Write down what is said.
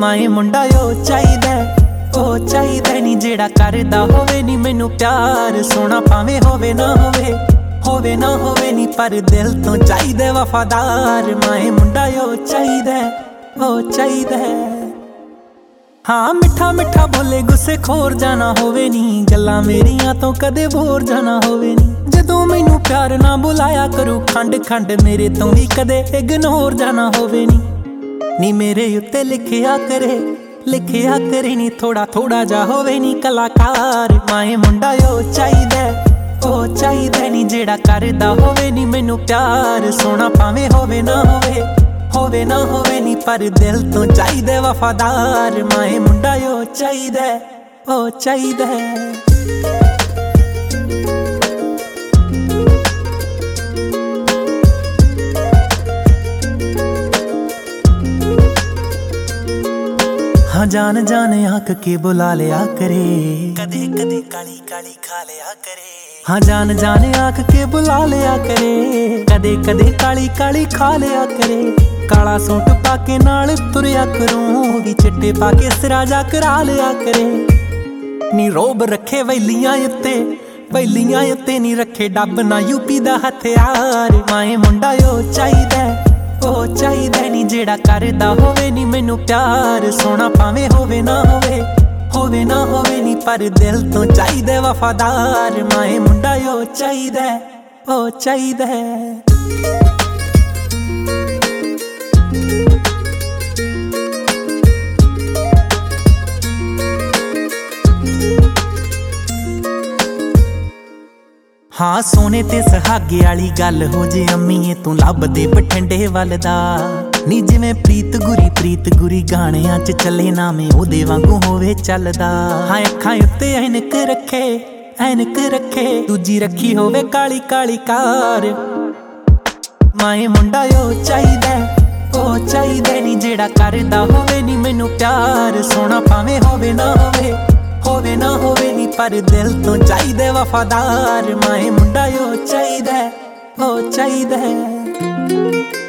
ਮਾਏ ਮੁੰਡਾ ਉਹ ਚਾਹੀਦਾ ਨੀ ਜਿਹੜਾ ਕਰਦਾ ਹੋਵੇ ਨੀ ਮੈਨੂੰ ਪਿਆਰ। ਸੋਹਣਾ ਭਾਵੇਂ ਹੋਵੇ ਨਾ ਹੋਵੇ ਨੀ ਪਰ ਦਿਲ ਤੋਂ ਚਾਹੀਦਾ ਵਫਾਦਾਰ। ਮਾਏ ਮੁੰਡਾ ਉਹ ਚਾਹੀਦਾ ਹਾਂ ਮਿੱਠਾ ਮਿੱਠਾ ਬੋਲੇ ਗੁੱਸੇ ਖੋਰ ਜਾਣਾ ਹੋਵੇ ਨੀ। ਗੱਲਾਂ ਮੇਰੀਆਂ ਤੋਂ ਕਦੇ ਬੋਰ ਜਾਣਾ ਹੋਵੇ ਨੀ। ਜਦੋਂ ਮੈਨੂੰ ਪਿਆਰ ਨਾ ਬੁਲਾਇਆ ਕਰੂ ਖੰਡ ਮੇਰੇ ਤੋਂ ਵੀ ਕਦੇ ਇਗਨੋਰ ਜਾਣਾ ਹੋਵੇ ਨੀ ਮੇਰੇ ਉੱਤੇ ਲਿਖਿਆ ਕਰੇ ਨੀ ਥੋੜਾ ਜਾ ਹੋਵੇ ਨੀ ਕਲਾਕਾਰ। ਮਾਏ ਮੁੰਡਾ ਉਹ ਚਾਹੀਦਾ ਨੀ ਜਿਹੜਾ ਕਰਦਾ ਹੋਵੇ ਨੀ ਮੈਨੂੰ ਪਿਆਰ। ਸੋਹਣਾ ਭਾਵੇਂ ਹੋਵੇ ਨਾ ਹੋਵੇ ਨੀ ਪਰ ਦਿਲ ਤੋਂ ਚਾਹੀਦਾ ਵਫਾਦਾਰ। ਮਾਏ ਮੁੰਡਾ ਉਹ ਚਾਹੀਦਾ हाँ जान आँख के बुला लिया करे कदे काली खा लिया करे। हाँ जान आँख के बुला लिया करे कदे काली खा लिया करे। काला सूट पाके नाल तुरया करूं भी चिट्टे पाके सिराजा करा लिया करे। नी रोब रखे वैलियां उत्ते नी रखे डब ना यूपी दा हथियार। माए मुंडा ਉਹ ਚਾਹੀਦਾ ਨੀ ਜਿਹੜਾ ਕਰਦਾ ਹੋਵੇ ਨੀ ਮੈਨੂੰ ਪਿਆਰ। ਸੋਹਣਾ ਭਾਵੇਂ ਹੋਵੇ ਨਾ ਹੋਵੇ ਨੀ ਪਰ ਦਿਲ ਤੋਂ ਚਾਹੀਦਾ ਵਫਾਦਾਰ। ਮਾਏ ਮੁੰਡਾ ਉਹ ਚਾਹੀਦਾ हाँ सोने ते सुहागे वाली गल हो जे अम्मीए तू लभदे बठिंडे वल दा। नी जिवें प्रीत गुरी गाणियां च चले नामे ओदे वांगू होवे चलदा। हाँ अखां उत्ते ऐनक रखे दूजी रखी होवे काली कार। माए मुंडा ਉਹ ਚਾਹੀਦਾ नी जेड़ा करदा होवे नी मैनू प्यार। सोहना भावें होवे ना होवे नी पर दिल तो चाਹੀਦਾ वफादार। माए मुंडा ਉਹ ਚਾਹੀਦਾ